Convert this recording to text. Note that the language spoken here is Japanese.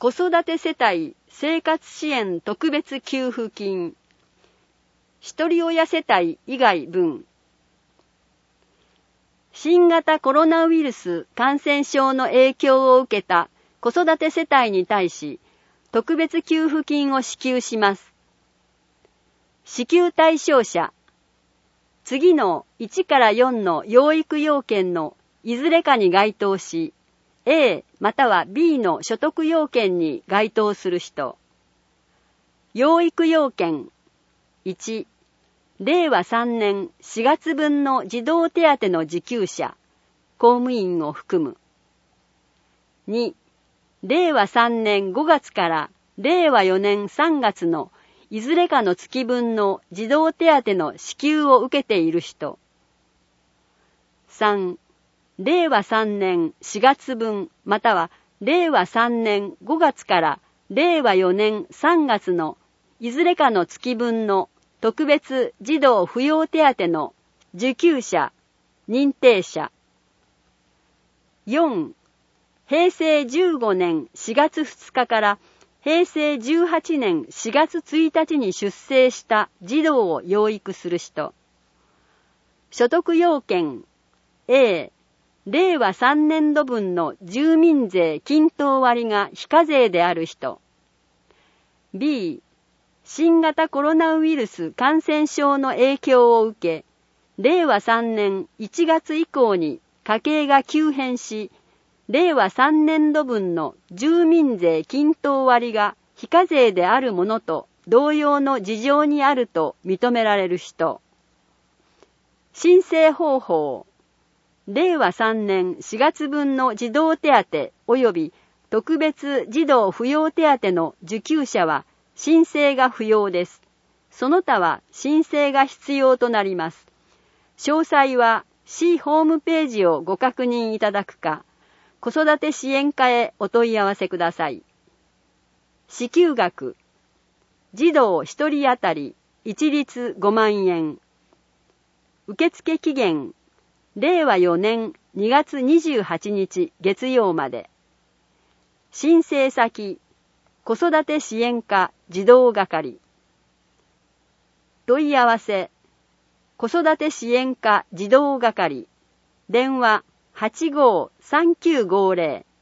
子育て世帯生活支援特別給付金、一人親世帯以外分。新型コロナウイルス感染症の影響を受けた子育て世帯に対し、特別給付金を支給します。支給対象者、次の1から4の養育要件のいずれかに該当し、A または B の所得要件に該当する人。養育要件、1、令和3年4月分の児童手当の受給者、公務員を含む。2、令和3年5月から令和4年3月のいずれかの月分の児童手当の支給を受けている人。3、令和3年4月分または令和3年5月から令和4年3月のいずれかの月分の特別児童扶養手当の受給者、認定者。4、平成15年4月2日から平成18年4月1日に出生した児童を養育する人。所得要件 A、令和3年度分の住民税均等割が非課税である人。B、新型コロナウイルス感染症の影響を受け、令和3年1月以降に家計が急変し、令和3年度分の住民税均等割が非課税であるものと同様の事情にあると認められる人。申請方法。令和3年4月分の児童手当及び特別児童扶養手当の受給者は申請が不要です。その他は申請が必要となります。詳細は市ホームページをご確認いただくか、子育て支援課へお問い合わせください。支給額。児童1人当たり一律5万円。受付期限。令和4年2月28日月曜まで。申請先、子育て支援課児童係。問い合わせ、子育て支援課児童係。電話85-3950